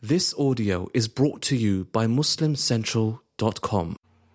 This audio is brought to you by MuslimCentral.com.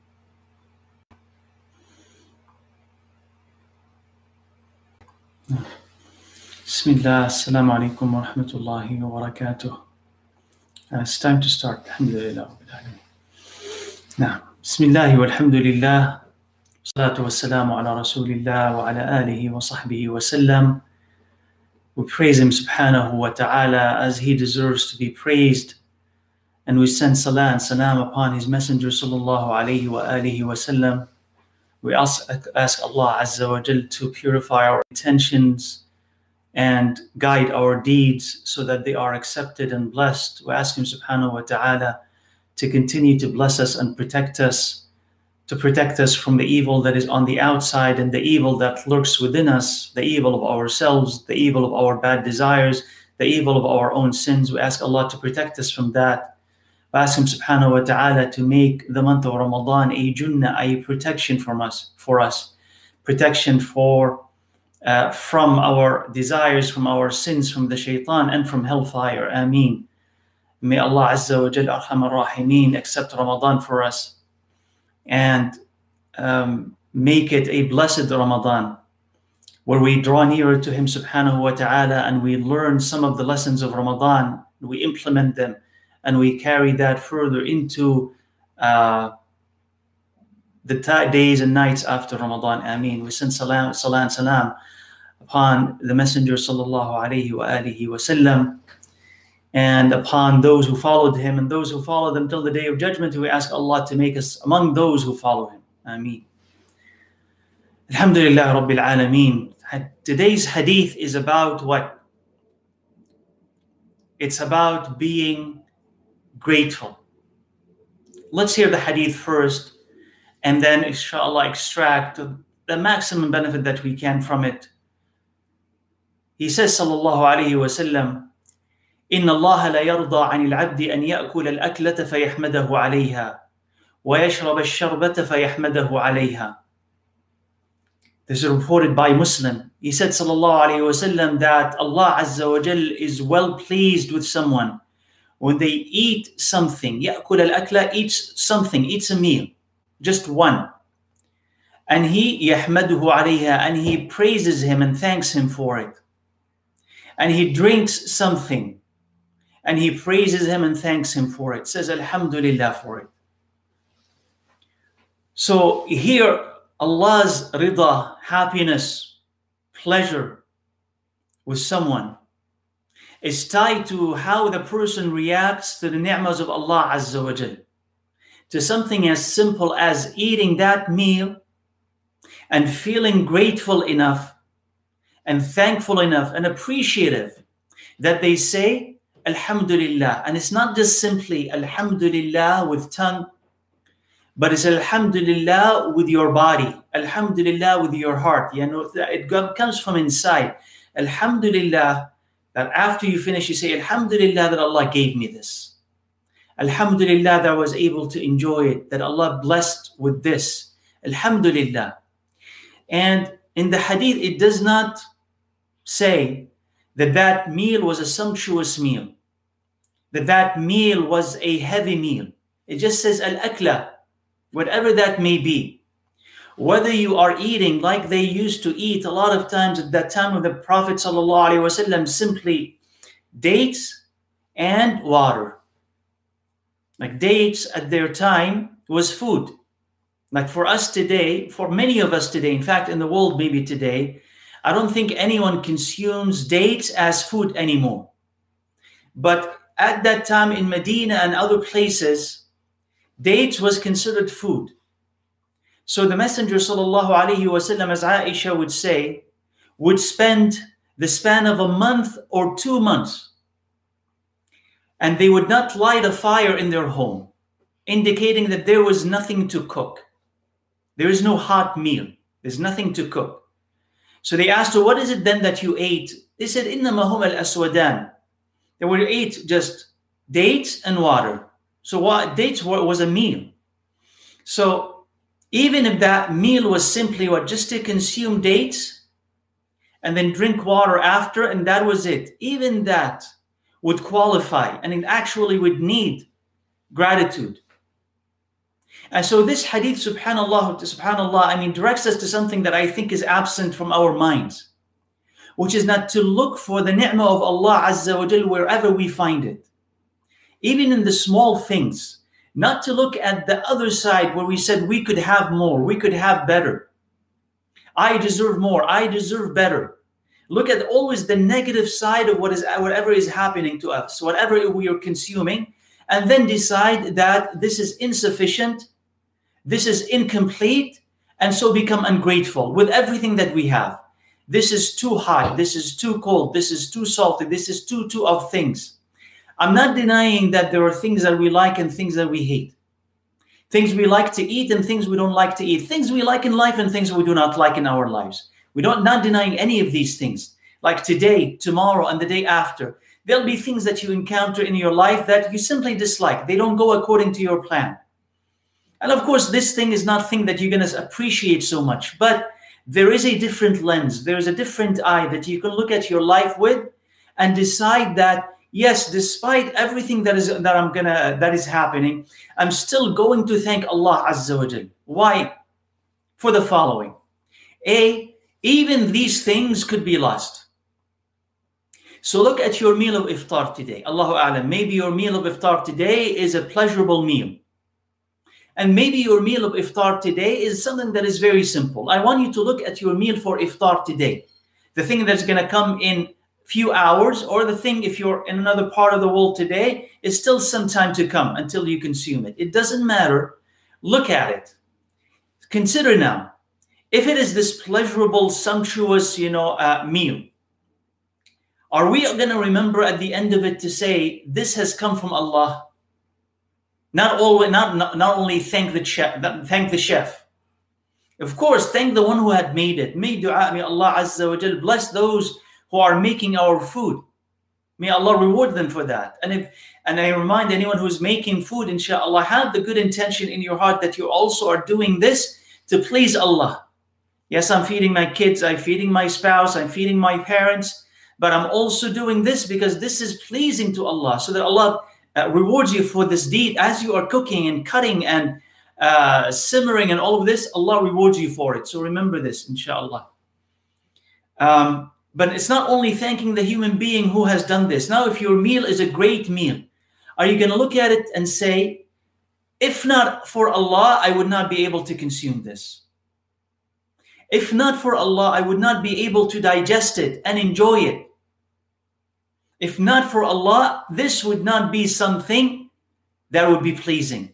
Bismillah, assalamu alaikum wa rahmatullahi wa barakatuh. It's time to start. Alhamdulillah. Now, Bismillah walhamdulillah. Salatu wassalamu ala rasulillah wa ala alihi wa sahbihi wa sallam. We praise him subhanahu wa ta'ala as he deserves to be praised. And we send salah and salam upon his messenger sallallahu alayhi wa alihi wa sallam. We ask Allah Azza wa Jal to purify our intentions and guide our deeds so that they are accepted and blessed. We ask him subhanahu wa ta'ala to continue to bless us and protect us, to protect us from the evil that is on the outside and the evil that lurks within us, the evil of ourselves, the evil of our bad desires, the evil of our own sins. We ask Allah to protect us from that. We ask him subhanahu wa ta'ala to make the month of Ramadan a junnah, a protection for us, protection from our desires, from our sins, from the shaitan, and from hellfire. Ameen. May Allah Azza wa Jal Arhamar Rahimeen accept Ramadan for us and make it a blessed Ramadan where we draw nearer to him subhanahu wa ta'ala and we learn some of the lessons of Ramadan, we implement them, and we carry that further into the days and nights after Ramadan. Ameen. We send salam upon the Messenger sallallahu alayhi wa alihi wa sallam and upon those who followed him and those who follow them till the day of judgment. We ask Allah to make us among those who follow him. Ameen. Alhamdulillah Rabbil Alameen. Today's hadith is about what? It's about being grateful. Let's hear the hadith first and then inshallah extract the maximum benefit that we can from it. He says sallallahu alayhi wa sallam, إن الله لا يرضى عن العبد أن يأكل الأكلة فيحمده عليها ويشرب الشربة فيحمده عليها. This is reported by Muslim. He said sallallahu alayhi wa sallam that Allah Azza wa Jal is well pleased with someone when they eat something. يأكل الأكلة, eats something, eats a meal, just one. And he يحمده عليها, and he praises him and thanks him for it. And he drinks something and he praises him and thanks him for it, says Alhamdulillah for it. So here Allah's rida, happiness, pleasure with someone is tied to how the person reacts to the ni'mas of Allah Azza wa Jal, to something as simple as eating that meal and feeling grateful enough and thankful enough and appreciative that they say Alhamdulillah. And it's not just simply Alhamdulillah with tongue, but it's Alhamdulillah with your body, Alhamdulillah with your heart. You know, it comes from inside. Alhamdulillah, that after you finish, you say Alhamdulillah that Allah gave me this. Alhamdulillah that I was able to enjoy it, that Allah blessed with this. Alhamdulillah. And in the hadith, it does not say that that meal was a sumptuous meal, that meal was a heavy meal. It just says al-akla, whatever that may be. Whether you are eating like they used to eat a lot of times at that time of the Prophet ﷺ, simply dates and water. Like dates at their time was food. Like for us today, for many of us today, in fact in the world maybe today, I don't think anyone consumes dates as food anymore. But at that time in Medina and other places, dates was considered food. So the Messenger sallallahu alaihi wasallam, as Aisha would say, would spend the span of a month or 2 months, and they would not light a fire in their home, indicating that there was nothing to cook. There is no hot meal. There's nothing to cook. So they asked her, what is it then that you ate? They said, إِنَّمَا هُمَ الْأَسْوَدَانِ. They would eat just dates and water. So what dates was a meal. So even if that meal was simply just to consume dates and then drink water after, and that was it, even that would qualify and it actually would need gratitude. And so this hadith, subhanallah, directs us to something that I think is absent from our minds, which is not to look for the ni'mah of Allah Azza wa Jal wherever we find it. Even in the small things, not to look at the other side where we said we could have more, we could have better. I deserve more, I deserve better. Look at always the negative side of whatever is happening to us, whatever we are consuming, and then decide that this is insufficient, this is incomplete, and so become ungrateful with everything that we have. This is too hot, this is too cold, this is too salty, this is too of things. I'm not denying that there are things that we like and things that we hate. Things we like to eat and things we don't like to eat. Things we like in life and things we do not like in our lives. Not denying any of these things. Like today, tomorrow, and the day after. There'll be things that you encounter in your life that you simply dislike. They don't go according to your plan. And of course, this thing is not a thing that you're going to appreciate so much. But there is a different lens. There is a different eye that you can look at your life with and decide that, yes, despite everything that is happening, I'm still going to thank Allah Azza wa Jal. Why? For the following. Even these things could be lost. So look at your meal of iftar today. Allahu A'lam. Maybe your meal of iftar today is a pleasurable meal. And maybe your meal of iftar today is something that is very simple. I want you to look at your meal for iftar today. The thing that's going to come in few hours, or the thing if you're in another part of the world today, is still some time to come until you consume it. It doesn't matter. Look at it. Consider now, if it is this pleasurable, sumptuous, meal, are we going to remember at the end of it to say, this has come from Allah? Not only thank the chef. Of course, thank the one who had made it. May Allah Azza wa Jal bless those who are making our food. May Allah reward them for that. And I remind anyone who's making food, inshallah, have the good intention in your heart that you also are doing this to please Allah. Yes, I'm feeding my kids, I'm feeding my spouse, I'm feeding my parents, but I'm also doing this because this is pleasing to Allah, so that Allah rewards you for this deed. As you are cooking and cutting and simmering and all of this, Allah rewards you for it. So remember this, inshallah. But it's not only thanking the human being who has done this. Now, if your meal is a great meal, are you going to look at it and say, if not for Allah, I would not be able to consume this. If not for Allah, I would not be able to digest it and enjoy it. If not for Allah, this would not be something that would be pleasing.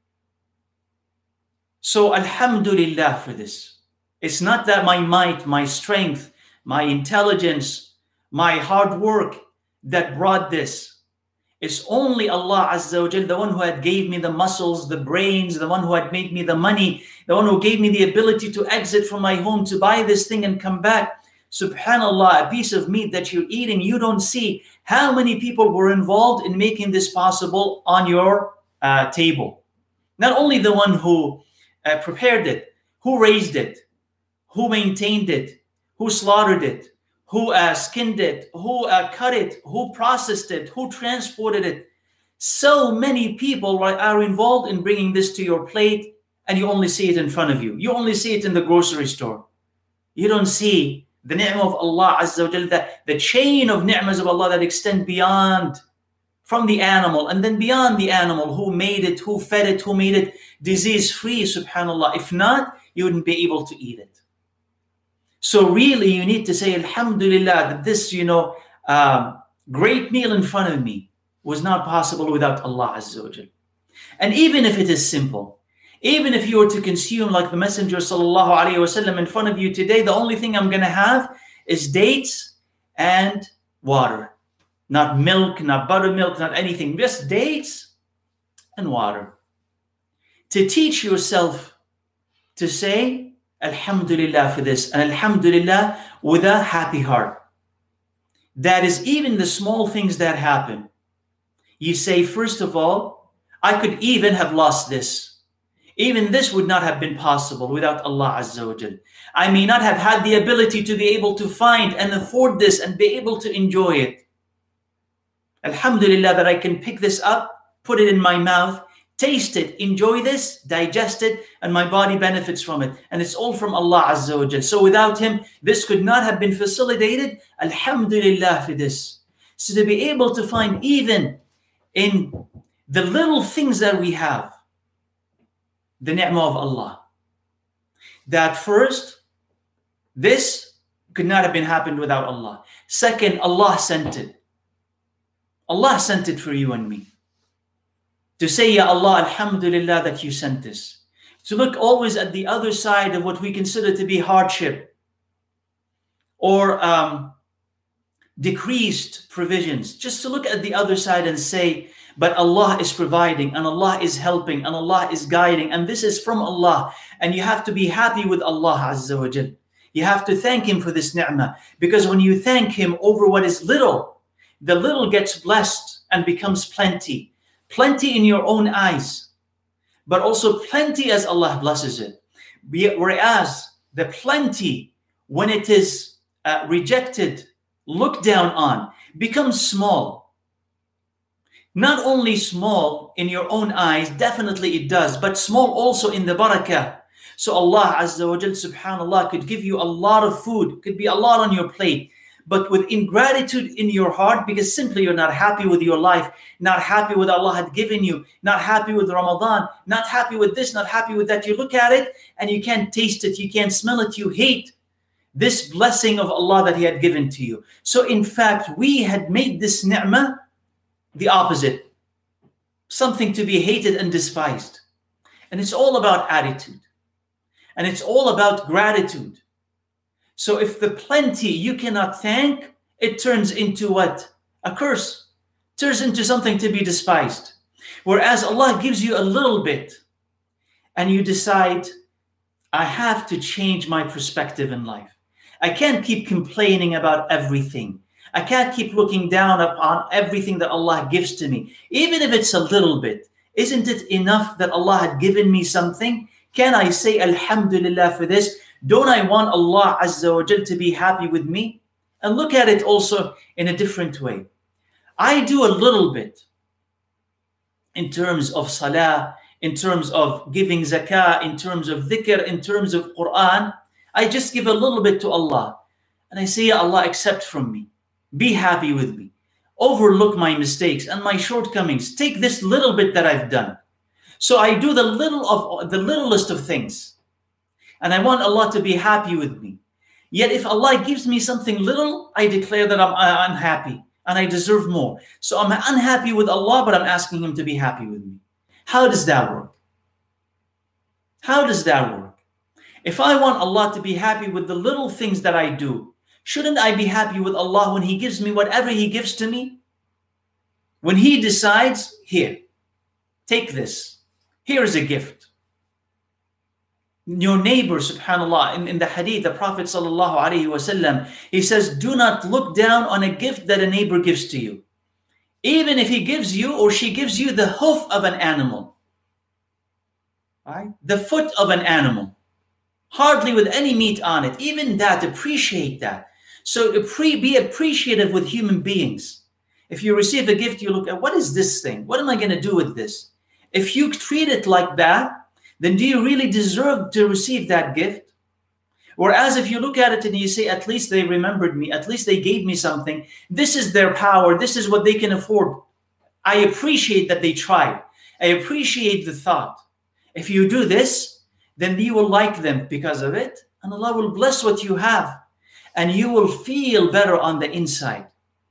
So, alhamdulillah for this. It's not that my might, my strength, my intelligence, my hard work that brought this. It's only Allah Azza wa Jal, the one who had gave me the muscles, the brains, the one who had made me the money, the one who gave me the ability to exit from my home to buy this thing and come back. Subhanallah, a piece of meat that you're eating, you don't see how many people were involved in making this possible on your table. Not only the one who prepared it, who raised it, who maintained it, who slaughtered it, who skinned it, who cut it, who processed it, who transported it. So many people are involved in bringing this to your plate, and you only see it in front of you. You only see it in the grocery store. You don't see the ni'mah of Allah Azza wa Jal, the chain of ni'mahs of Allah that extend beyond, from the animal, and then beyond the animal, who made it, who fed it, who made it disease-free, subhanallah. If not, you wouldn't be able to eat it. So really, you need to say, alhamdulillah, that this, great meal in front of me was not possible without Allah Azza wa Jal. And even if it is simple, even if you were to consume like the Messenger sallallahu alaihi wasallam in front of you today, the only thing I'm going to have is dates and water. Not milk, not buttermilk, not anything, just dates and water. To teach yourself to say, alhamdulillah for this, and alhamdulillah with a happy heart. That is even the small things that happen. You say, first of all, I could even have lost this. Even this would not have been possible without Allah Azza wa Jal. I may not have had the ability to be able to find and afford this and be able to enjoy it. Alhamdulillah that I can pick this up, put it in my mouth, taste it, enjoy this, digest it, and my body benefits from it. And it's all from Allah Azza wa Jal. So without Him, this could not have been facilitated. Alhamdulillah for this. So to be able to find even in the little things that we have, the ni'mah of Allah. That first, this could not have been happened without Allah. Second, Allah sent it. Allah sent it for you and me. To say, Ya Allah, Alhamdulillah that you sent this. To look always at the other side of what we consider to be hardship or decreased provisions. Just to look at the other side and say, but Allah is providing and Allah is helping and Allah is guiding and this is from Allah. And you have to be happy with Allah Azza wa Jal. You have to thank Him for this ni'mah. Because when you thank Him over what is little, the little gets blessed and becomes plenty. Plenty in your own eyes, but also plenty as Allah blesses it. Whereas the plenty, when it is rejected, looked down on, becomes small. Not only small in your own eyes, definitely it does, but small also in the barakah. So Allah Azza wa Jal, subhanallah, could give you a lot of food, could be a lot on your plate, but with ingratitude in your heart, because simply you're not happy with your life, not happy with Allah had given you, not happy with Ramadan, not happy with this, not happy with that. You look at it and you can't taste it, you can't smell it, you hate this blessing of Allah that He had given to you. So in fact, we had made this ni'mah the opposite, something to be hated and despised. And it's all about attitude. And it's all about gratitude. So if the plenty you cannot thank, it turns into what? A curse. Turns into something to be despised. Whereas Allah gives you a little bit and you decide, I have to change my perspective in life. I can't keep complaining about everything. I can't keep looking down upon everything that Allah gives to me. Even if it's a little bit, isn't it enough that Allah had given me something? Can I say Alhamdulillah for this? Don't I want Allah Azza wa Jal to be happy with me? And look at it also in a different way. I do a little bit in terms of salah, in terms of giving zakah, in terms of dhikr, in terms of Quran. I just give a little bit to Allah. And I say, Ya Allah, accept from me. Be happy with me. Overlook my mistakes and my shortcomings. Take this little bit that I've done. So I do the littlest of things. And I want Allah to be happy with me. Yet if Allah gives me something little, I declare that I'm unhappy and I deserve more. So I'm unhappy with Allah, but I'm asking Him to be happy with me. How does that work? How does that work? If I want Allah to be happy with the little things that I do, shouldn't I be happy with Allah when He gives me whatever He gives to me? When He decides, here, take this. Here is a gift. Your neighbor, subhanAllah, in the hadith, the Prophet sallallahu alaihi wasallam, he says, do not look down on a gift that a neighbor gives to you. Even if he gives you or she gives you the hoof of an animal, right? The foot of an animal, hardly with any meat on it, even that, appreciate that. So be appreciative with human beings. If you receive a gift, you look at, what is this thing? What am I going to do with this? If you treat it like that, then do you really deserve to receive that gift? Whereas if you look at it and you say, at least they remembered me, at least they gave me something, this is their power, this is what they can afford. I appreciate that they tried. I appreciate the thought. If you do this, then you will like them because of it, and Allah will bless what you have, and you will feel better on the inside.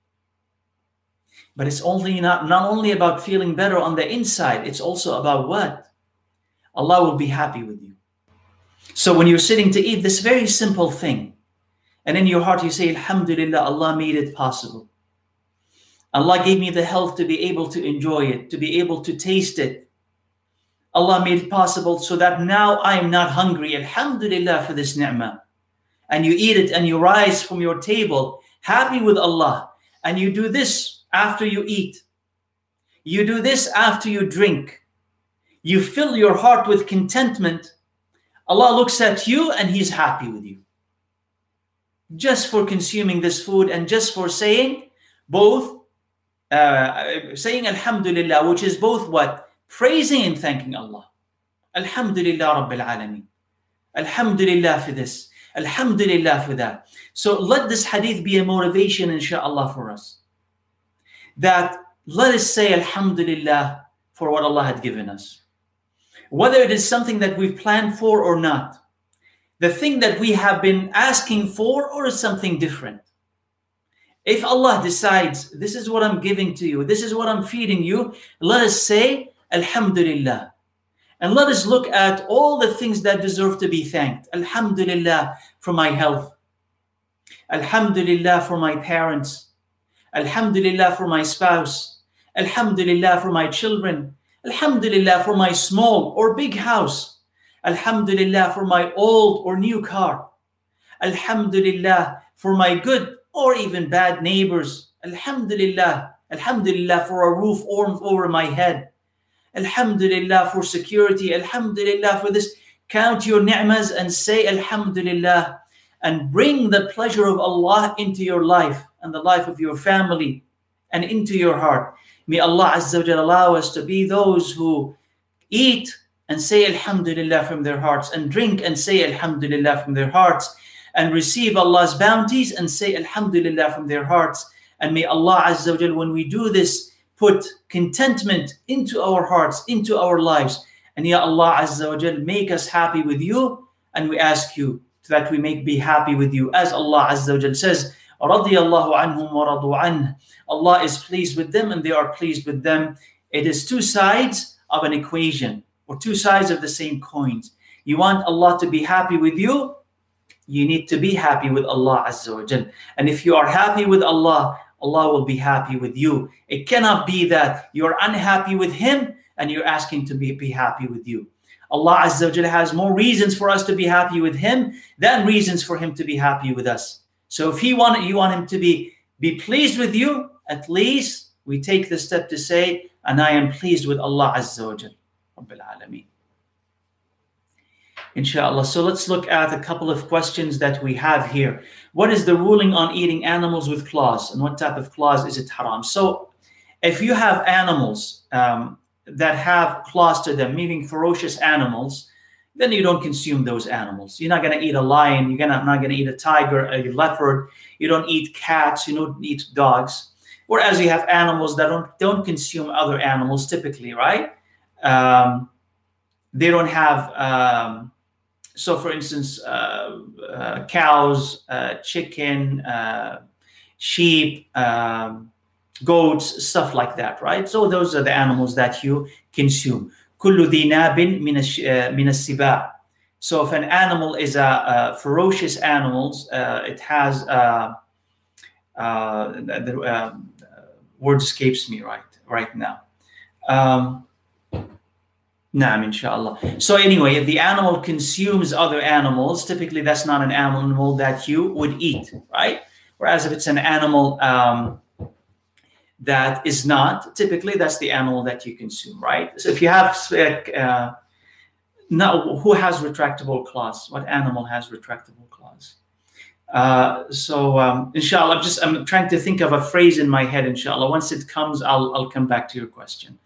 But it's not only about feeling better on the inside, it's also about what? Allah will be happy with you. So when you're sitting to eat this very simple thing, and in your heart you say, Alhamdulillah, Allah made it possible. Allah gave me the health to be able to enjoy it, to be able to taste it. Allah made it possible so that now I am not hungry. Alhamdulillah for this ni'mah. And you eat it and you rise from your table, happy with Allah. And you do this after you eat. You do this after you drink. You fill your heart with contentment. Allah looks at you and He's happy with you. Just for consuming this food and just for saying both saying Alhamdulillah, which is both what? Praising and thanking Allah. Alhamdulillah Rabbil Alameen. Alhamdulillah for this. Alhamdulillah for that. So let this hadith be a motivation, inshallah, for us. That let us say Alhamdulillah for what Allah had given us. Whether it is something that we've planned for or not. The thing that we have been asking for, or is something different. If Allah decides, this is what I'm giving to you, this is what I'm feeding you, let us say Alhamdulillah. And let us look at all the things that deserve to be thanked. Alhamdulillah for my health. Alhamdulillah for my parents. Alhamdulillah for my spouse. Alhamdulillah for my children. Alhamdulillah for my small or big house. Alhamdulillah for my old or new car. Alhamdulillah for my good or even bad neighbors. Alhamdulillah. Alhamdulillah for a roof over my head. Alhamdulillah for security. Alhamdulillah for this. Count your ni'mas and say Alhamdulillah, and bring the pleasure of Allah into your life and the life of your family and into your heart. May Allah Azza wa Jalla allow us to be those who eat and say Alhamdulillah from their hearts, and drink and say Alhamdulillah from their hearts, and receive Allah's bounties and say Alhamdulillah from their hearts. And may Allah Azza wa Jalla, when we do this, put contentment into our hearts, into our lives. And Ya Allah Azza wa Jal, make us happy with you. And we ask you that we may be happy with you. As Allah Azza wa Jal says, رَضِيَ اللَّهُ عَنْهُمْ وَرَضُوا عَنْهُ. Allah is pleased with them and they are pleased with them. It is two sides of an equation, or two sides of the same coins. You want Allah to be happy with you, you need to be happy with Allah Azza wa Jal. And if you are happy with Allah, Allah will be happy with you. It cannot be that you're unhappy with Him and you're asking to be happy with you. Allah Azza wa Jalla has more reasons for us to be happy with Him than reasons for Him to be happy with us. So if you want Him to be pleased with you, at least we take the step to say, and I am pleased with Allah Azza wa Jalla. Rabbil Alameen. Inshallah. So let's look at a couple of questions that we have here. What is the ruling on eating animals with claws, and what type of claws is it haram? So if you have animals that have claws to them, meaning ferocious animals, then you don't consume those animals. You're not going to eat a lion. You're not going to eat a tiger, a leopard. You don't eat cats. You don't eat dogs. Whereas you have animals that don't consume other animals typically, right? They don't have... So, for instance, cows, chicken, sheep, goats, stuff like that, right? So those are the animals that you consume. كُلُّ ذِي نَابٍ مِنَ السِّبَاعِ. So if an animal is a ferocious animal, it has... the word escapes me right now. Naam, inshallah. So anyway, if the animal consumes other animals, typically that's not an animal that you would eat, right? Whereas if it's an animal that is not, typically that's the animal that you consume, right? So if you have, who has retractable claws? What animal has retractable claws? Inshallah, I'm trying to think of a phrase in my head, inshallah. Once it comes, I'll come back to your question.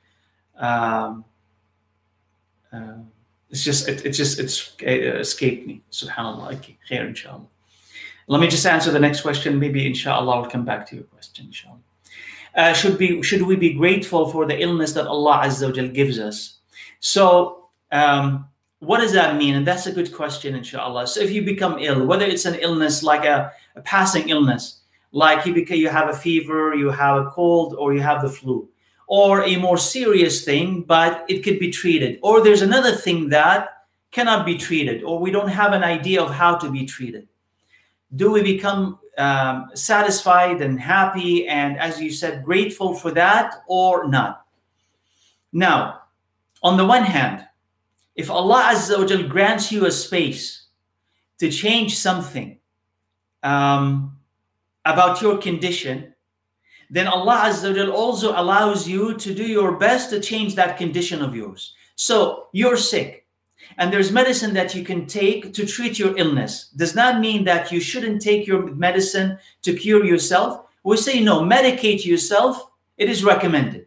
It escaped me. Subhanallah. Okay, khair, inshallah. Let me just answer the next question. Maybe inshallah I'll come back to your question, inshallah. Should we be grateful for the illness that Allah Azza wa Jal gives us? So what does that mean? And that's a good question, inshallah. So if you become ill, whether it's an illness like a passing illness, like you have a fever, you have a cold, or you have the flu, or a more serious thing, but it could be treated. Or there's another thing that cannot be treated, or we don't have an idea of how to be treated. Do we become satisfied and happy and, as you said, grateful for that or not? Now, on the one hand, if Allah Azza wa Jal grants you a space to change something about your condition, then Allah Azza wa Jal also allows you to do your best to change that condition of yours. So you're sick, and there's medicine that you can take to treat your illness. Does not mean that you shouldn't take your medicine to cure yourself. We say no, medicate yourself It is recommended.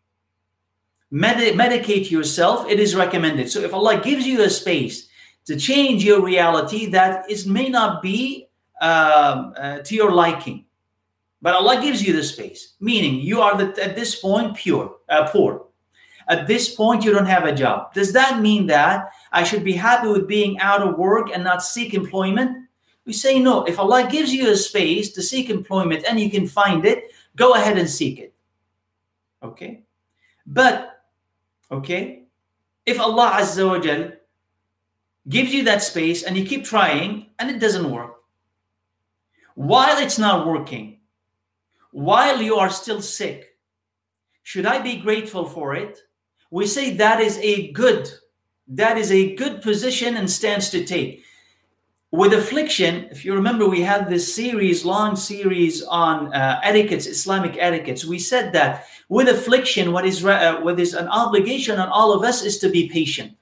Medicate yourself. It is recommended. So if Allah gives you a space to change your reality that may not be to your liking, but Allah gives you the space, meaning you are at this point poor. At this point, you don't have a job. Does that mean that I should be happy with being out of work and not seek employment? We say no. If Allah gives you a space to seek employment and you can find it, go ahead and seek it. Okay? But, okay, if Allah Azza wa Jal gives you that space and you keep trying and it doesn't work, while it's not working, while you are still sick, should I be grateful for it? We say that is a good position and stance to take. With affliction, if you remember, we had this long series on etiquettes, Islamic etiquettes. We said that with affliction, what is an obligation on all of us is to be patient.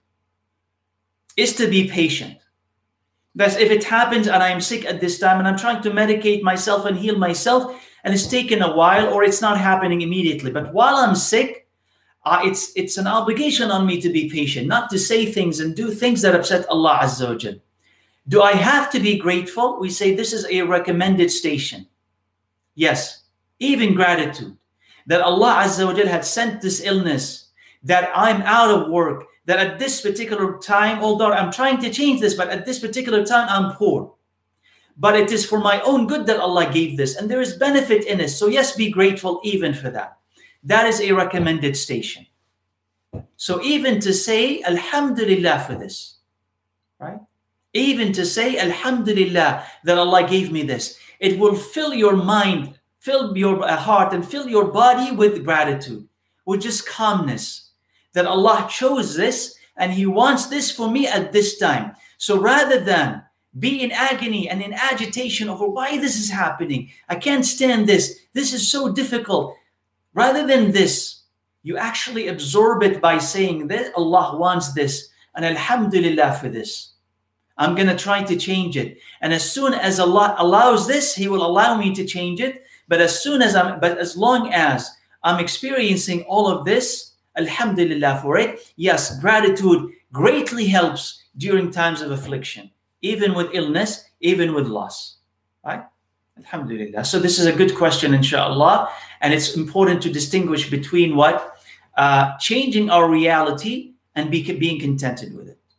That's if it happens and I am sick at this time and I'm trying to medicate myself and heal myself and it's taken a while or it's not happening immediately. But while I'm sick, it's an obligation on me to be patient, not to say things and do things that upset Allah Azza wa Jal. Do I have to be grateful? We say this is a recommended station. Yes, even gratitude that Allah Azza wa Jal had sent this illness, that I'm out of work, that at this particular time, although I'm trying to change this, but at this particular time I'm poor. But it is for my own good that Allah gave this, and there is benefit in it. So yes, be grateful even for that. That is a recommended station. So even to say Alhamdulillah for this, right? Even to say Alhamdulillah that Allah gave me this, it will fill your mind, fill your heart, and fill your body with gratitude, with just calmness, that Allah chose this and He wants this for me at this time. So rather than be in agony and in agitation over why this is happening, I can't stand this, this is so difficult. Rather than this, you actually absorb it by saying that Allah wants this and Alhamdulillah for this. I'm going to try to change it. And as soon as Allah allows this, He will allow me to change it. But as long as I'm experiencing all of this, Alhamdulillah for it. Yes, gratitude greatly helps during times of affliction, even with illness, even with loss. Right? Alhamdulillah. So this is a good question, inshallah. And it's important to distinguish between what? Changing our reality and being contented with it.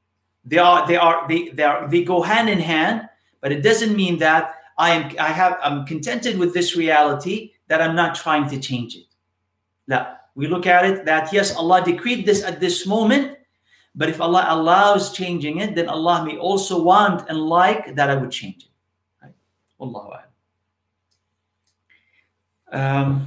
They go hand in hand, but it doesn't mean that I'm contented with this reality, that I'm not trying to change it. No. We look at it that yes, Allah decreed this at this moment, but if Allah allows changing it, then Allah may also want and like that I would change it. Right? Wallahu a'lam.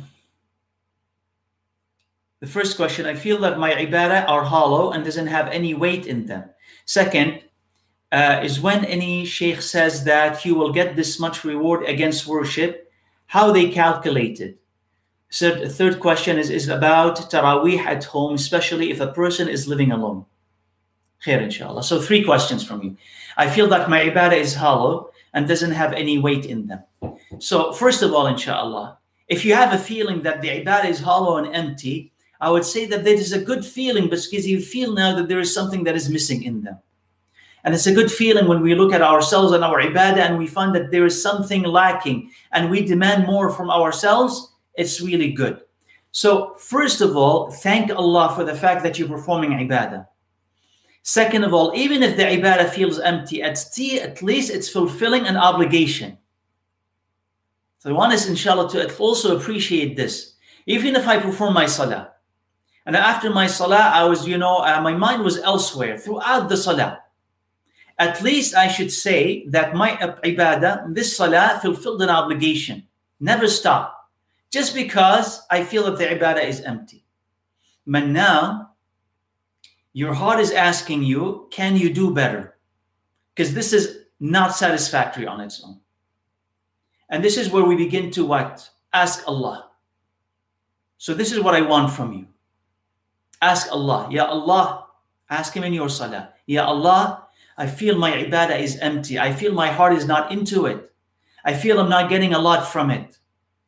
The first question, I feel that my ibadah are hollow and doesn't have any weight in them. Second, is when any sheikh says that you will get this much reward against worship, how they calculate it. So the third question is about Taraweeh at home, especially if a person is living alone. Khair, inshallah. So 3 questions from you. I feel that my ibadah is hollow and doesn't have any weight in them. So first of all, inshallah, if you have a feeling that the ibadah is hollow and empty, I would say that that is a good feeling because you feel now that there is something that is missing in them. And it's a good feeling when we look at ourselves and our ibadah and we find that there is something lacking and we demand more from ourselves. It's really good. So first of all, thank Allah for the fact that you're performing ibadah. Second of all, even if the ibadah feels empty, at least it's fulfilling an obligation. So I want us, inshallah, to also appreciate this. Even if I perform my salah, and after my salah, I was, my mind was elsewhere throughout the salah. At least I should say that my ibadah, this salah, fulfilled an obligation. Never stop. Just because I feel that the ibadah is empty. But now, your heart is asking you, can you do better? Because this is not satisfactory on its own. And this is where we begin to what? Ask Allah. So this is what I want from you. Ask Allah. Ya Allah, ask Him in your salah. Ya Allah, I feel my ibadah is empty. I feel my heart is not into it. I feel I'm not getting a lot from it.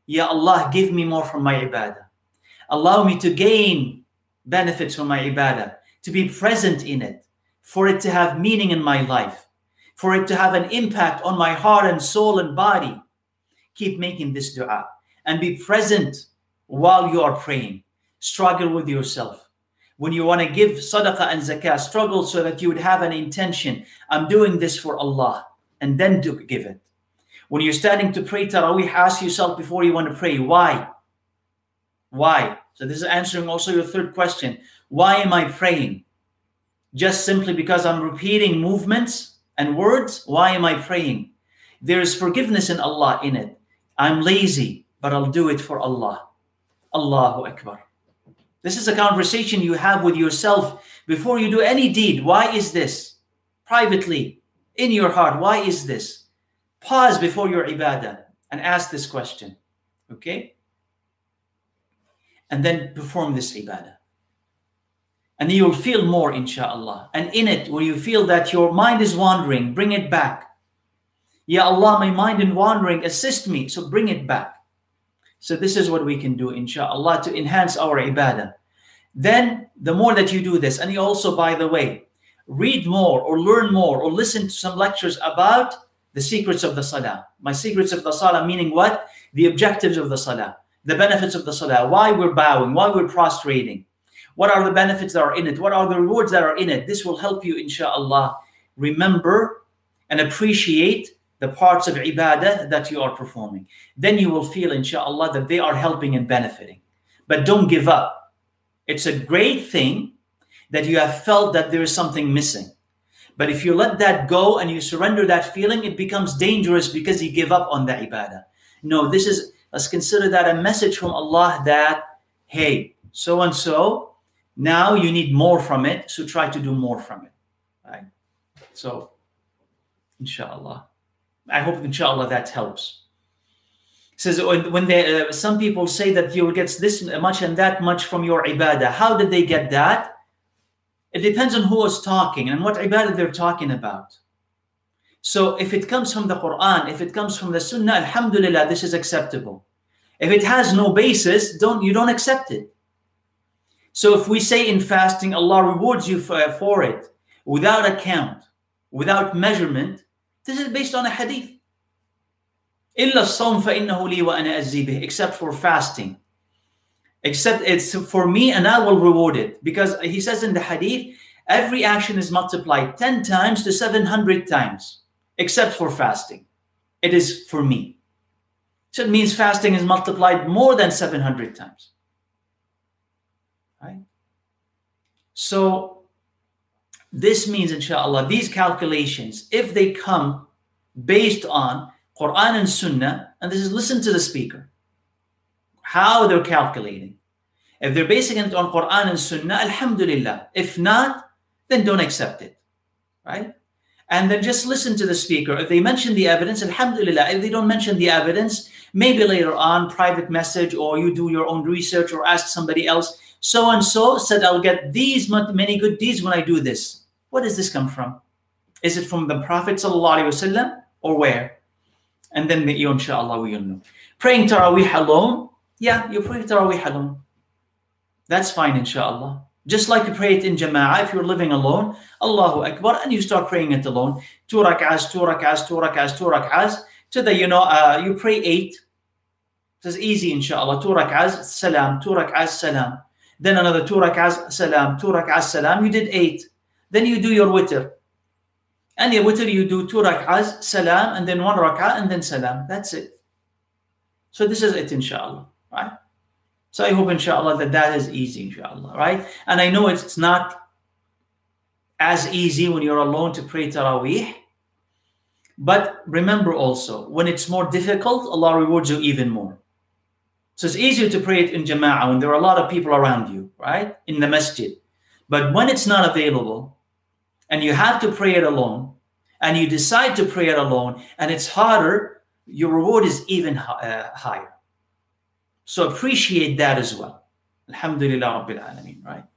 Ya Allah, give me more from my ibadah. Allow me to gain benefits from my ibadah, to be present in it, for it to have meaning in my life, for it to have an impact on my heart and soul and body. Keep making this dua and be present while you are praying. Struggle with yourself. When you want to give sadaqah and zakah, struggle so that you would have an intention. I'm doing this for Allah, and then give it. When you're starting to pray Taraweeh, ask yourself before you want to pray, why? Why? So this is answering also your third question. Why am I praying? Just simply because I'm repeating movements and words? Why am I praying? There is forgiveness in Allah in it. I'm lazy, but I'll do it for Allah. Allahu Akbar. This is a conversation you have with yourself before you do any deed. Why is this? Privately, in your heart, why is this? Pause before your ibadah and ask this question. Okay? And then perform this ibadah. And you'll feel more, inshallah. And in it, when you feel that your mind is wandering, bring it back. Ya Allah, my mind is wandering, assist me. So bring it back. So this is what we can do, inshallah, to enhance our ibadah. Then, the more that you do this, and you also, by the way, read more or learn more or listen to some lectures about the secrets of the salah. My secrets of the salah, meaning what? The objectives of the salah, the benefits of the salah, why we're bowing, why we're prostrating. What are the benefits that are in it? What are the rewards that are in it? This will help you, inshallah, remember and appreciate the parts of ibadah that you are performing. Then you will feel, inshallah, that they are helping and benefiting. But don't give up. It's a great thing that you have felt that there is something missing. But if you let that go and you surrender that feeling, it becomes dangerous because you give up on the ibadah. No, let's consider that a message from Allah that, hey, so-and-so, now you need more from it, so try to do more from it. Right? So, inshallah. I hope, inshallah, that helps. It says, when some people say that you will get this much and that much from your ibadah. How did they get that? It depends on who is talking and what ibadah they're talking about. So if it comes from the Quran, if it comes from the Sunnah, alhamdulillah, this is acceptable. If it has no basis, you don't accept it. So if we say in fasting, Allah rewards you for it, without account, without measurement, this is based on a hadith. إِلَّا الصَّوْمَ فَإِنَّهُ لِي وَأَنَا أَجْزِي بِهِ. Except for fasting. Except it's for me and I will reward it. Because he says in the hadith, every action is multiplied 10 times to 700 times. Except for fasting. It is for me. So it means fasting is multiplied more than 700 times. Right? So this means, inshallah, these calculations, if they come based on Quran and Sunnah, and this is listen to the speaker, how they're calculating. If they're basing it on Quran and Sunnah, alhamdulillah. If not, then don't accept it. Right? And then just listen to the speaker. If they mention the evidence, alhamdulillah. If they don't mention the evidence, maybe later on, private message, or you do your own research or ask somebody else. So-and-so said, I'll get these many good deeds when I do this. Where does this come from? Is it from the Prophet ﷺ or where? And then you, inshallah, will know. Praying Taraweeh alone, yeah, you pray Taraweeh alone. That's fine, inshallah. Just like you pray it in Jama'ah, if you're living alone, Allahu Akbar, and you start praying it alone. 2 rak'ahs, 2 rak'ahs, 2 rak'ahs, 2 rak'ahs. To the, you pray 8. It's easy, inshallah. 2 rak'ahs, salam, 2 rak'ahs, salam. Then another 2 rak'ahs, salam, 2 rak'ahs, salam. You did 8. Then you do your witr. And your witr, you do 2 rak'ahs, salam, and then 1 rak'ah, and then salam. That's it. So this is it, inshallah. Right? So I hope, inshallah, that is easy, inshallah. Right? And I know it's not as easy when you're alone to pray Taraweeh. But remember also, when it's more difficult, Allah rewards you even more. So it's easier to pray it in Jama'ah when there are a lot of people around you, right? In the masjid. But when it's not available, and you have to pray it alone, and you decide to pray it alone, and it's harder, your reward is even higher. So appreciate that as well. Alhamdulillah Rabbil Alameen, right?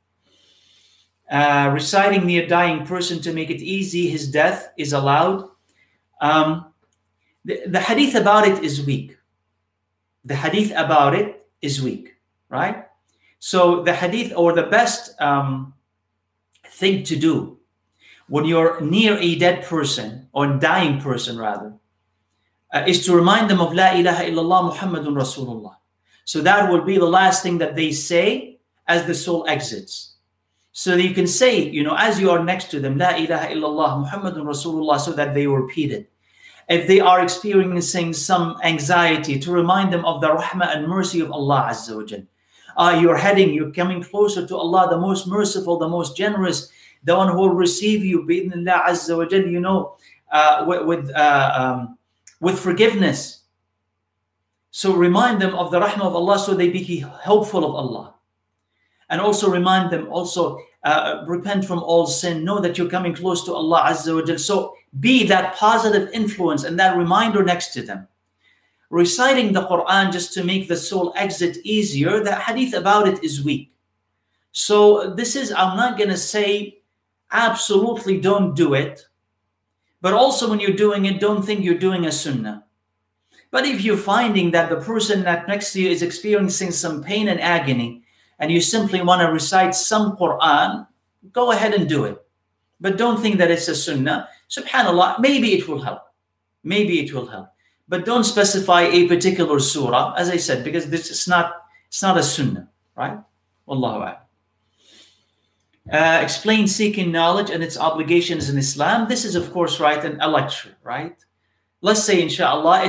Reciting near dying person to make it easy, his death is allowed. The hadith about it is weak. the hadith about it is weak, right? So the hadith, or the best thing to do when you're near a dead person, or dying person rather, is to remind them of La ilaha illallah Muhammadun Rasulullah. So that will be the last thing that they say as the soul exits. So that you can say, as you are next to them, La ilaha illallah Muhammadun Rasulullah, so that they repeat it. If they are experiencing some anxiety, to remind them of the rahmah and mercy of Allah Azza wa Jal. You're coming closer to Allah, the most merciful, the most generous, the one who will receive you, bi'idhnillah Azza wa Jal, with forgiveness. So remind them of the rahmah of Allah, so they be hopeful of Allah. And also remind them, repent from all sin, know that you're coming close to Allah Azza wa Jal. So be that positive influence and that reminder next to them. Reciting the Quran just to make the soul exit easier, the hadith about it is weak. So I'm not going to say absolutely don't do it, but also when you're doing it, don't think you're doing a sunnah. But if you're finding that the person that next to you is experiencing some pain and agony, and you simply want to recite some Quran, go ahead and do it. But don't think that it's a sunnah. SubhanAllah, maybe it will help. Maybe it will help. But don't specify a particular surah, as I said, because it's not a sunnah, right? Wallahu a'lam. Explain seeking knowledge and its obligations in Islam. This is, of course, right, a lecture, right? Let's say, inshallah,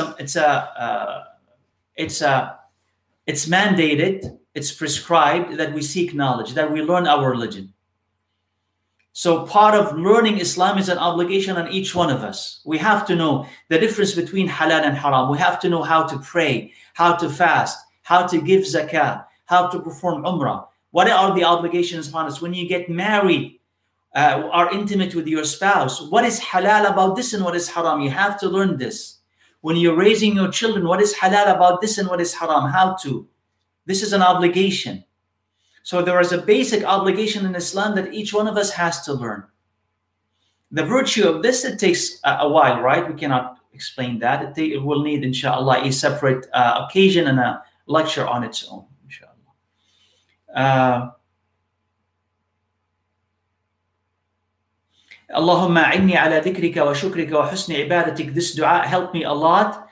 it's mandated, it's prescribed that we seek knowledge, that we learn our religion. So part of learning Islam is an obligation on each one of us. We have to know the difference between halal and haram. We have to know how to pray, how to fast, how to give zakah, how to perform umrah. What are the obligations upon us? When you get married, are intimate with your spouse, what is halal about this and what is haram? You have to learn this. When you're raising your children, what is halal about this and what is haram? How to? This is an obligation. So there is a basic obligation in Islam that each one of us has to learn. The virtue of this, it takes a while, right? We cannot explain that. It will need, inshallah, a separate occasion and a lecture on its own, inshallah. Allahumma a'inni ala dhikrika wa shukrika wa husni ibadatik. This dua helped me a lot.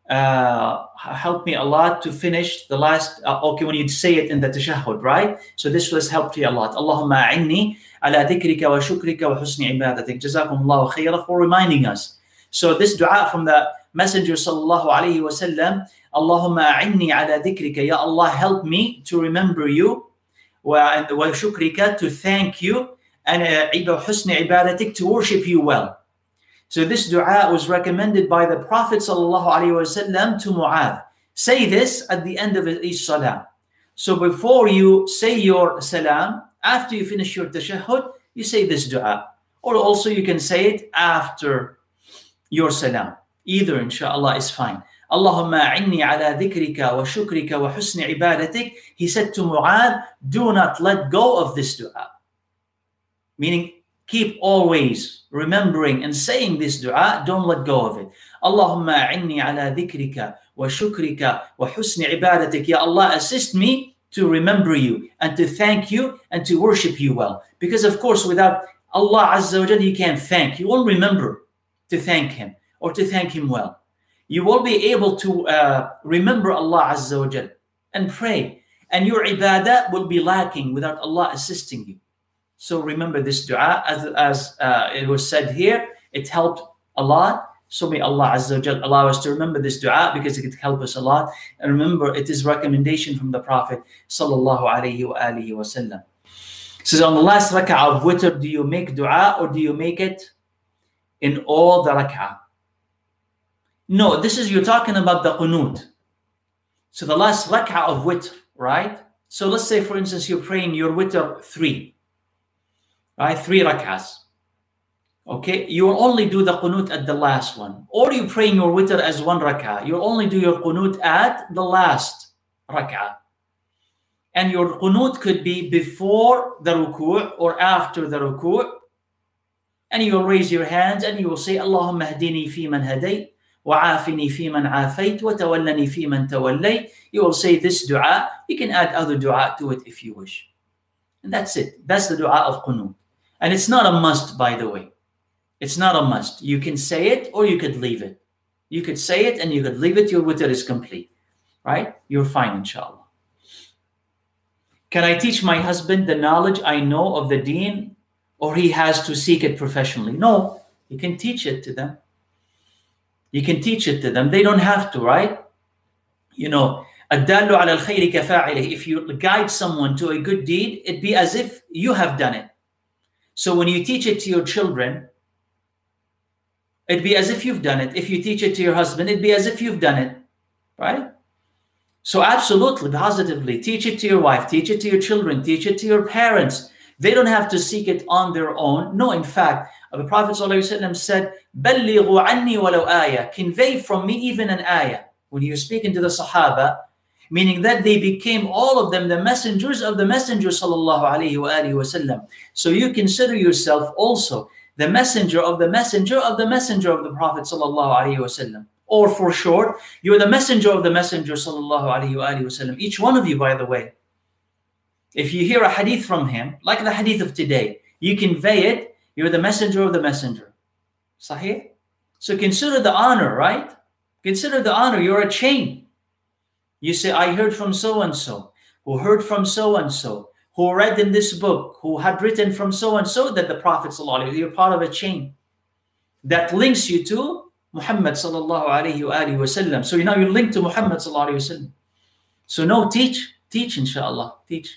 Helped me a lot to finish the last, when you say it in the tashahhud, right? So this was helped you a lot. Allahumma a'inni ala dhikrika wa shukrika wa husni ibadatik. Jazakumullahu khayran for reminding us. So this dua from the Messenger sallallahu alayhi wa sallam, Allahumma a'inni ala dhikrika, Ya Allah, help me to remember you, wa shukrika, to thank you, and husni ibadatik, to worship you well. So this dua was recommended by the Prophet ﷺ to Mu'adh. Say this at the end of each salam. So before you say your salam, after you finish your tashahhud, you say this dua. Or also you can say it after your salam. Either, inshallah, is fine. Allahumma a'inni ala dhikrika wa shukrika wa husni ibadatik. He said to Mu'adh, do not let go of this dua. Meaning, keep always remembering and saying this dua, don't let go of it. Allahumma a'inni ala dhikrika wa shukrika wa husni ibadatik. Ya Allah, assist me to remember you and to thank you and to worship you well. Because of course, without Allah Azza wa Jalla, you can't thank. You won't remember to thank Him or to thank Him well. You won't be able to remember Allah Azza wa Jalla and pray. And your ibadah will be lacking without Allah assisting you. So remember this dua, as it was said here, it helped a lot. So may Allah Azza wa Jalla allow us to remember this dua, because it could help us a lot. And remember, it is recommendation from the Prophet sallallahu alaihi wa alihi wa sallam. So on the last rak'ah of witr, do you make dua or do you make it in all the rak'ah? No, you're talking about the qunut. So the last rak'ah of witr, right? So let's say, for instance, you're praying your witr 3. Right, 3 rak'ahs. Okay, you will only do the qunut at the last one. Or you praying your witr as 1 rak'ah. You'll only do your qunut at the last rak'ah. And your qunut could be before the ruku' or after the ruku'. And you will raise your hands and you will say, Allahumma hdini fi man hadayt, وعافني فيمن عافيت وتولني فيمن توليت. You will say this dua. You can add other dua to it if you wish. And that's it. That's the dua of qunut. And it's not a must, by the way. It's not a must. You can say it or you could leave it. You could say it and you could leave it. Your witr is complete. Right? You're fine, inshallah. Can I teach my husband the knowledge I know of the deen, or he has to seek it professionally? No, you can teach it to them. You can teach it to them. They don't have to, right? You know, الدال على الخير كفاعله. If you guide someone to a good deed, it'd be as if you have done it. So when you teach it to your children, it'd be as if you've done it. If you teach it to your husband, it'd be as if you've done it, right? So absolutely, positively, teach it to your wife, teach it to your children, teach it to your parents. They don't have to seek it on their own. No, in fact, the Prophet ﷺ said, بَلِّغُوا عَنِّي وَلَوْ آيَةً. Convey from me even an ayah. When you're speaking to the Sahaba, meaning that they became, all of them, the messengers of the Messenger ﷺ. So you consider yourself also the messenger of the messenger of the messenger of the Prophet ﷺ. Or for short, you're the messenger of the Messenger ﷺ. Each one of you, by the way. If you hear a hadith from him, like the hadith of today, you convey it, you're the messenger of the messenger. Sahih? So consider the honor, right? Consider the honor. You're a chain. You say, I heard from so-and-so, who heard from so-and-so, who read in this book, who had written from so-and-so, that the Prophet ﷺ, you're part of a chain that links you to Muhammad sallallahu alayhi wa sallam. So now you're linked to Muhammad sallallahu alayhi wa sallam. So no, teach inshallah, teach.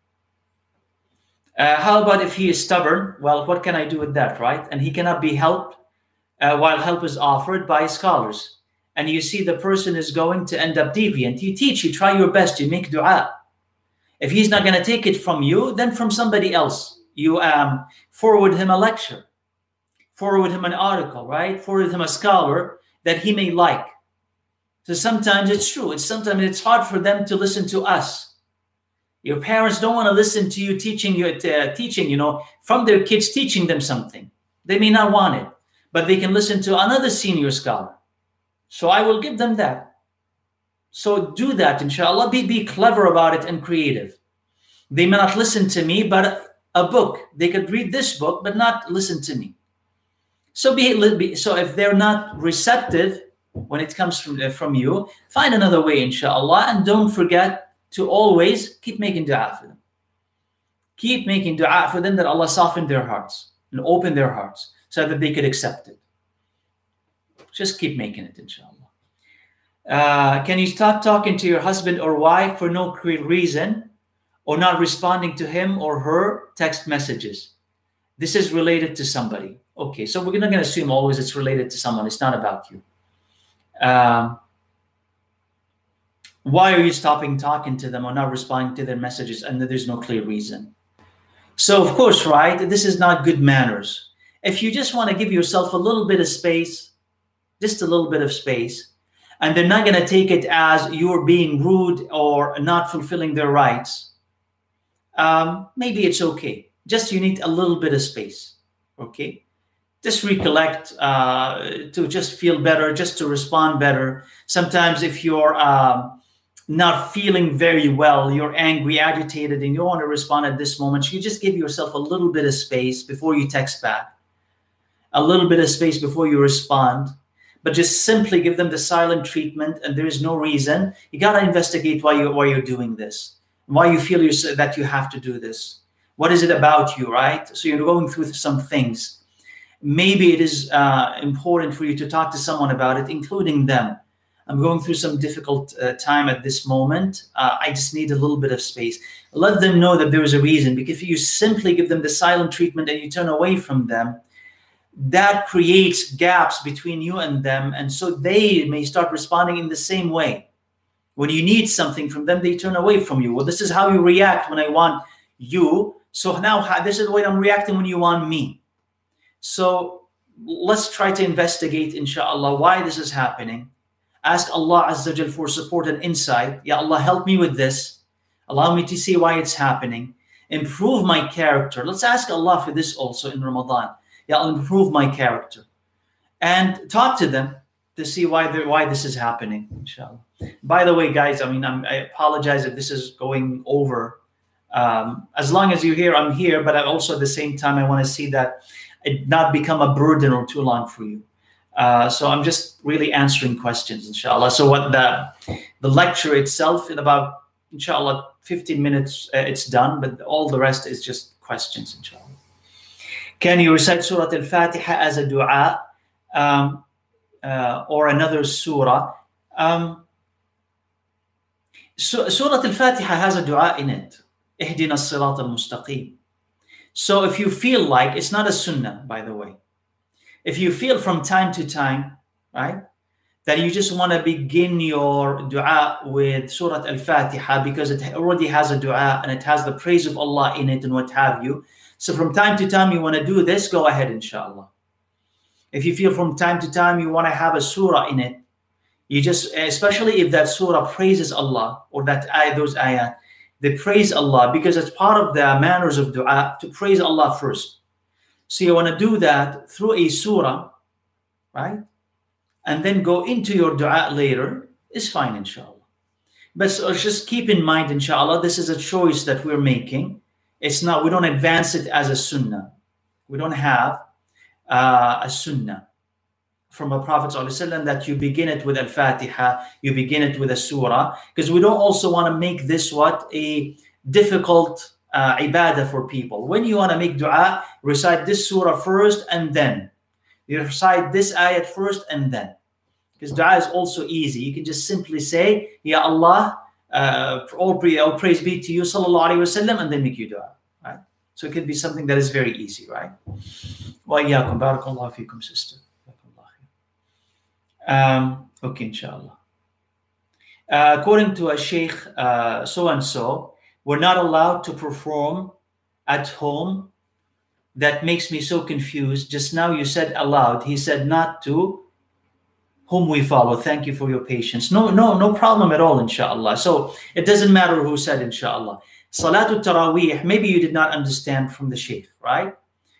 How about if he is stubborn? Well, what can I do with that, right? And he cannot be helped while help is offered by scholars. And you see the person is going to end up deviant. You teach, you try your best, you make dua. If he's not going to take it from you, then from somebody else. You forward him a lecture. Forward him an article, right? Forward him a scholar that he may like. So sometimes it's true. Sometimes it's hard for them to listen to us. Your parents don't want to listen to you teaching, from their kids, teaching them something. They may not want it, but they can listen to another senior scholar. So I will give them that. So do that, inshallah. Be clever about it and creative. They may not listen to me, but a book. They could read this book, but not listen to me. So so if they're not receptive when it comes from you, find another way, inshallah, and don't forget to always keep making dua for them. Keep making dua for them that Allah soften their hearts and open their hearts so that they could accept it. Just keep making it, inshallah. Can you stop talking to your husband or wife for no reason, or not responding to him or her text messages? This is related to somebody. Okay, so we're not going to assume always it's related to someone. It's not about you. Why are you stopping talking to them or not responding to their messages and there's no clear reason? So, of course, right, this is not good manners. If you just want to give yourself a little bit of space, just a little bit of space, and they're not going to take it as you're being rude or not fulfilling their rights, maybe it's okay. Just you need a little bit of space, okay? Just recollect to just feel better, just to respond better. Sometimes if you're not feeling very well, you're angry, agitated, and you don't want to respond at this moment, you just give yourself a little bit of space before you text back, a little bit of space before you respond, but just simply give them the silent treatment, and there is no reason. You got to investigate why you're doing this, why you feel that you have to do this. What is it about you, right? So you're going through some things. Maybe it is important for you to talk to someone about it, including them. I'm going through some difficult time at this moment. I just need a little bit of space. Let them know that there is a reason, because if you simply give them the silent treatment and you turn away from them, that creates gaps between you and them. And so they may start responding in the same way. When you need something from them, they turn away from you. Well, this is how you react when I want you. So now this is the way I'm reacting when you want me. So let's try to investigate, inshallah, why this is happening. Ask Allah Azza wa Jal for support and insight. Ya Allah, help me with this. Allow me to see why it's happening. Improve my character. Let's ask Allah for this also in Ramadan. Ya Allah, improve my character. And talk to them to see why this is happening, inshallah. By the way, guys, I apologize if this is going over. As long as you're here, I'm here, but also at the same time, I want to see that it not become a burden or too long for you. So I'm just really answering questions, inshallah. So what the lecture itself, in about, inshallah, 15 minutes, it's done, but all the rest is just questions, inshallah. Can you recite Surah Al-Fatiha as a dua or another surah? Surah Al-Fatiha has a dua in it. Ihdina as-sirat al-mustaqim. So if you feel like, it's not a sunnah, by the way. If you feel from time to time, right, that you just want to begin your dua with Surah Al-Fatiha because it already has a dua and it has the praise of Allah in it and what have you. So from time to time you want to do this, go ahead, inshallah. If you feel from time to time you want to have a surah in it, you just, especially if that surah praises Allah, or that those ayat, they praise Allah, because it's part of the manners of dua to praise Allah first. So you want to do that through a surah, right? And then go into your dua later, is fine, inshallah. But just keep in mind, inshallah, this is a choice that we're making. It's not, we don't advance it as a sunnah. We don't have a sunnah from a Prophet ﷺ that you begin it with Al-Fatiha, you begin it with a surah, because we don't also want to make this a difficult ibadah for people. When you want to make dua, recite this surah first and then. You recite this ayat first and then. Because dua is also easy. You can just simply say, Ya Allah, all praise be to you, sallallahu alayhi wasallam, and then make your dua. Right? So it could be something that is very easy, right? Wa iyyakum, barakallahu fikum, sister. Okay, inshallah. According to a sheikh so-and-so, we're not allowed to perform at home. That makes me so confused. Just now you said allowed. He said not to. Whom we follow. Thank you for your patience. No problem at all, inshallah. So it doesn't matter who said inshallah. Salatul Taraweeh, maybe you did not understand from the sheikh, right?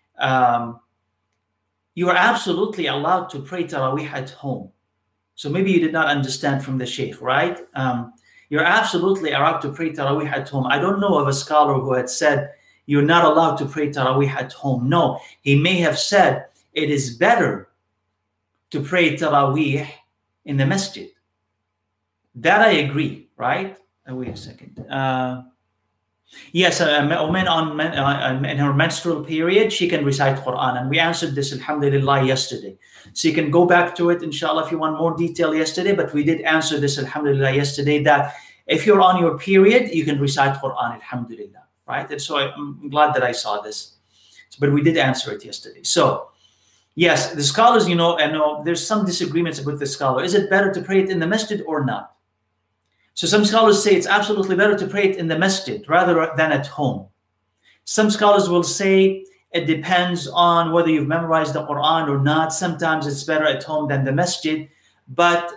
You are absolutely allowed to pray Taraweeh at home. So maybe you did not understand from the sheikh, right? You're absolutely allowed to pray Taraweeh at home. I don't know of a scholar who had said you're not allowed to pray Taraweeh at home. No, he may have said it is better to pray Taraweeh in the masjid. That I agree, right? Wait a second. Yes, a woman in her menstrual period, she can recite Quran. And we answered this, alhamdulillah, yesterday. So you can go back to it, inshallah, if you want more detail yesterday. But we did answer this, alhamdulillah, yesterday, that if you're on your period, you can recite Quran, alhamdulillah, right? And so I'm glad that I saw this. But we did answer it yesterday. So, yes, the scholars, I know there's some disagreements with the scholar. Is it better to pray it in the masjid or not? So some scholars say it's absolutely better to pray it in the masjid rather than at home. Some scholars will say it depends on whether you've memorized the Quran or not. Sometimes it's better at home than the masjid. But,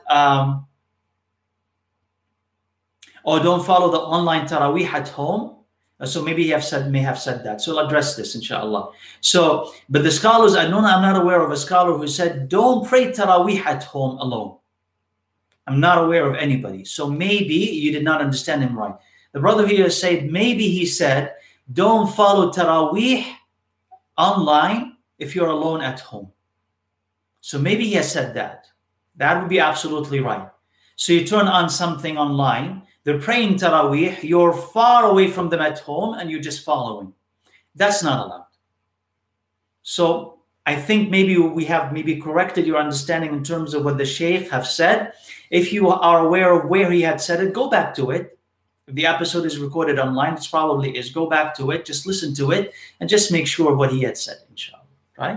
don't follow the online Taraweeh at home. So maybe may have said that. So I'll address this, inshallah. So, but the scholars, I'm not aware of a scholar who said, don't pray Taraweeh at home alone. I'm not aware of anybody. So maybe you did not understand him right. The brother here said, maybe he said, don't follow Taraweeh online if you're alone at home. So maybe he has said that. That would be absolutely right. So you turn on something online, they're praying Taraweeh, you're far away from them at home and you're just following. That's not allowed. So I think maybe we have corrected your understanding in terms of what the sheikh have said. If you are aware of where he had said it, go back to it. If the episode is recorded online, it probably is. Go back to it, just listen to it, and just make sure what he had said, inshallah, right?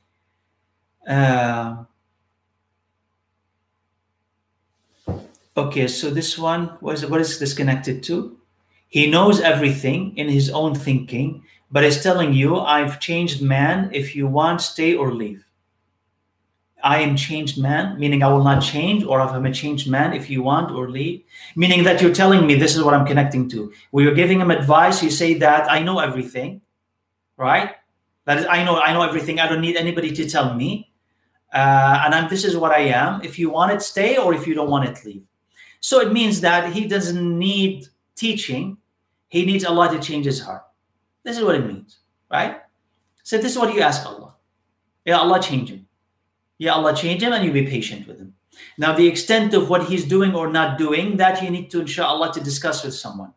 Okay, so this one, what is this connected to? He knows everything in his own thinking, but is telling you, I've changed man. If you want, stay or leave. I am changed man, meaning I will not change, or if I'm a changed man, if you want or leave. Meaning that you're telling me, this is what I'm connecting to. Where you're giving him advice, you say that I know everything, right? That is, I know everything. I don't need anybody to tell me. This is what I am. If you want it, stay, or if you don't want it, leave. So it means that he doesn't need teaching. He needs Allah to change his heart. This is what it means, right? So this is what you ask Allah. Ya Allah, change him. Ya Allah, change him, and you be patient with him. Now, the extent of what he's doing or not doing, that you need to, inshallah, to discuss with someone.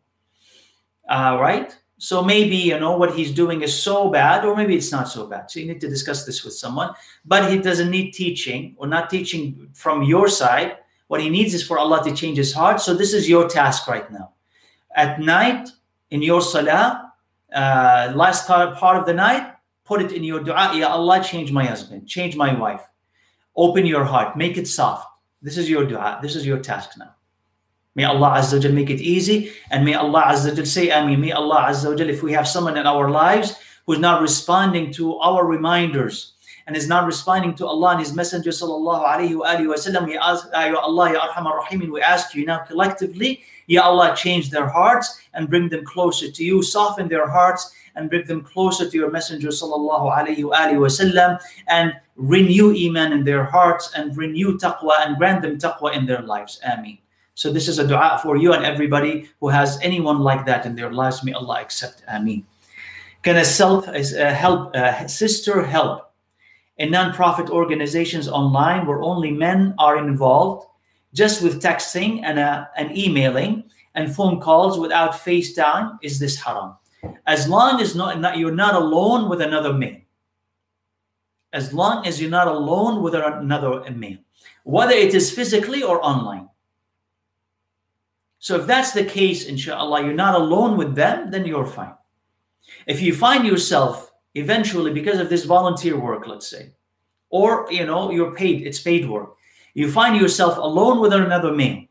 Right? So maybe, what he's doing is so bad, or maybe it's not so bad. So you need to discuss this with someone. But he doesn't need teaching, or not teaching from your side. What he needs is for Allah to change his heart. So this is your task right now. At night, in your salah, last part of the night, put it in your dua. Ya Allah, change my husband, change my wife. Open your heart, make it soft. This is your dua. This is your task now. May Allah Azza wa Jal make it easy, and may Allah Azza wa Jal say Ameen. May Allah Azza wa Jal, if we have someone in our lives who's not responding to our reminders and is not responding to Allah and His Messenger sallallahu alayhi wa sallam, we ask, Ya Allah, Ya Arhamar Rahimin, we ask you now collectively, Ya Allah, change their hearts and bring them closer to you, soften their hearts and bring them closer to your Messenger sallallahu alayhi wa sallam, and renew iman in their hearts and renew taqwa and grant them taqwa in their lives. Ameen. So this is a dua for you and everybody who has anyone like that in their lives. May Allah accept. Ameen. Can a sister help in non-profit organizations online where only men are involved, just with texting and emailing and phone calls without FaceTime? Is this haram? As long as you're not alone with another man. As long as you're not alone with another man, whether it is physically or online. So if that's the case, inshallah, you're not alone with them, then you're fine. If you find yourself eventually, because of this volunteer work, let's say, or you're paid, it's paid work, you find yourself alone with another man,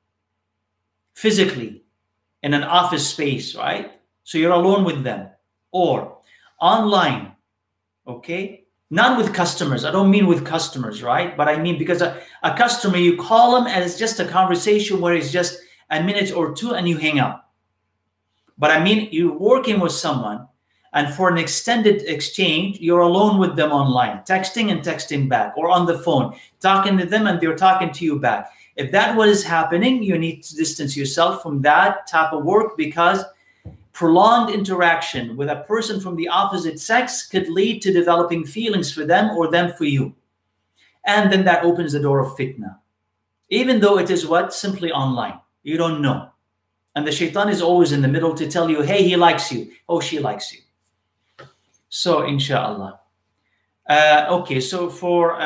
physically, in an office space, right? So you're alone with them, or online, okay? Not with customers. I don't mean with customers, right? But I mean because a customer, you call him and it's just a conversation where it's just a minute or two and you hang up. But I mean, you're working with someone, and for an extended exchange, you're alone with them online, texting and texting back, or on the phone, talking to them and they're talking to you back. If that's what is happening, you need to distance yourself from that type of work, because prolonged interaction with a person from the opposite sex could lead to developing feelings for them or them for you. And then that opens the door of fitna. Even though it is simply online. You don't know. And the shaitan is always in the middle to tell you, hey, he likes you. Oh, she likes you. So, inshallah. Okay, so for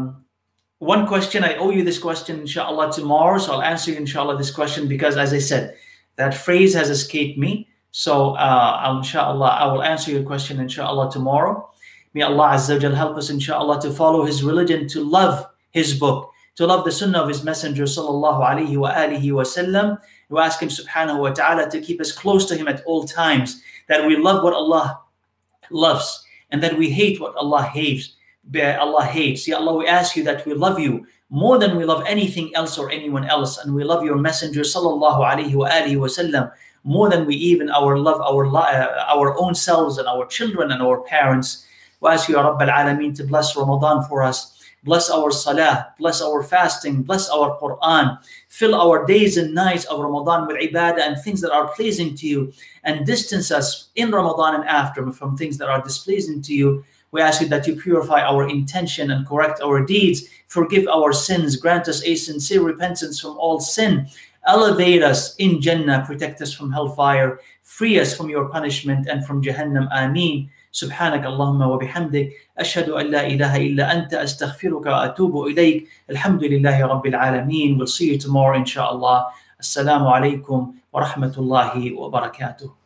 one question, I owe you this question, inshallah, tomorrow. So I'll answer you, inshallah, this question, because as I said, that phrase has escaped me. So, inshallah, I will answer your question, inshallah, tomorrow. May Allah Azza wa Jal help us, inshallah, to follow His religion, to love His book, to love the sunnah of His Messenger, sallallahu alayhi wa alihi wa sallam. We ask Him, subhanahu wa ta'ala, to keep us close to Him at all times, that we love what Allah loves, and that we hate what Allah hates. Ya Allah, we ask you that we love you more than we love anything else or anyone else, and we love your Messenger, sallallahu alayhi wa alihi wa sallam, more than we even love our own selves and our children and our parents. We ask you, Ya Rabb al-Alameen, to bless Ramadan for us. Bless our salah, bless our fasting, bless our Quran. Fill our days and nights of Ramadan with ibadah and things that are pleasing to you, and distance us in Ramadan and after from things that are displeasing to you. We ask you that you purify our intention and correct our deeds. Forgive our sins. Grant us a sincere repentance from all sin. Elevate us in Jannah. Protect us from hellfire. Free us from your punishment and from Jahannam. Ameen. سبحانك اللهم وبحمدك أشهد أن لا إله إلا أنت أستغفرك وأتوب إليك الحمد لله رب العالمين. We'll see you tomorrow inshallah. Assalamu alaikum wa rahmatullahi wa barakatuh.